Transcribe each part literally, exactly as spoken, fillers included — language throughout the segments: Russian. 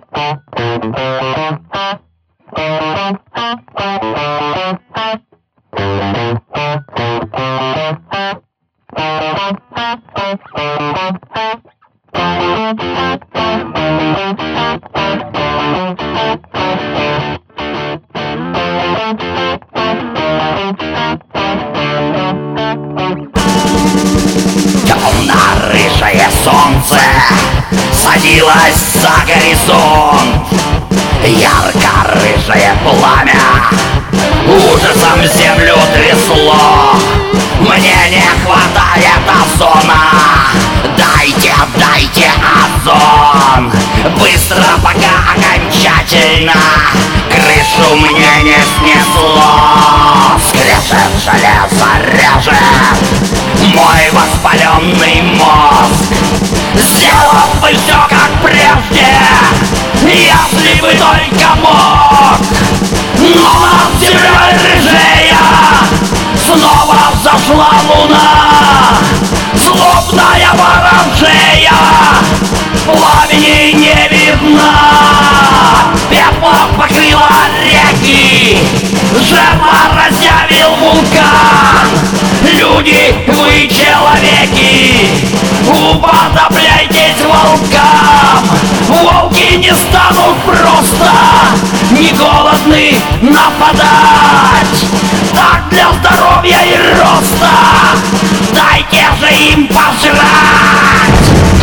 Темно-рыжее солнце садилось за горизонт. Ярко-рыжее пламя ужасом землю трясло. Мне не хватает озона, дайте, дайте озон. Быстро, пока окончательно крышу мне не снесло. Скрежет железо режет мой воспаленный мозг. Сделал бы все как прежде, если бы только мог. Но над землей рыжея снова взошла луна. Злобная ворожея пламени не видно. Пеплом покрыла реки, жерло разъявил вулкан. Люди, вы человеки, уподобляйтесь волкам. Волки не станут просто, не голодны нападать. Так для здоровья и роста дайте же им пожрать.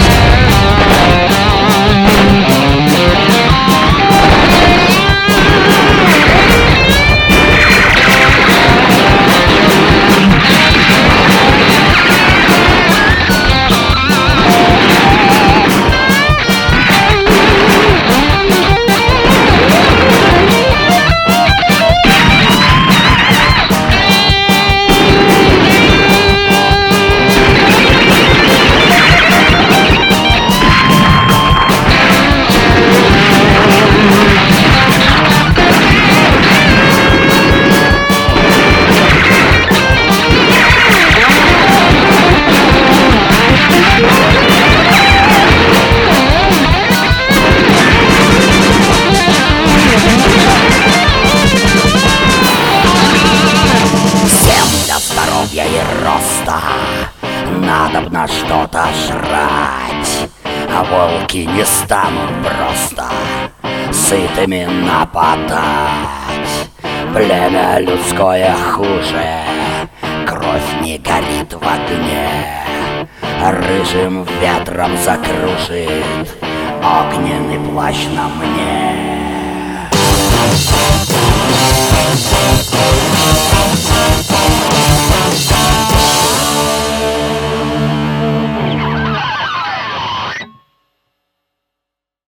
Здоровья и роста надобно что-то жрать, а волки не станут просто сытыми нападать. Племя людское хуже, кровь не горит в огне, рыжим ветром закружит огненный плащ на мне.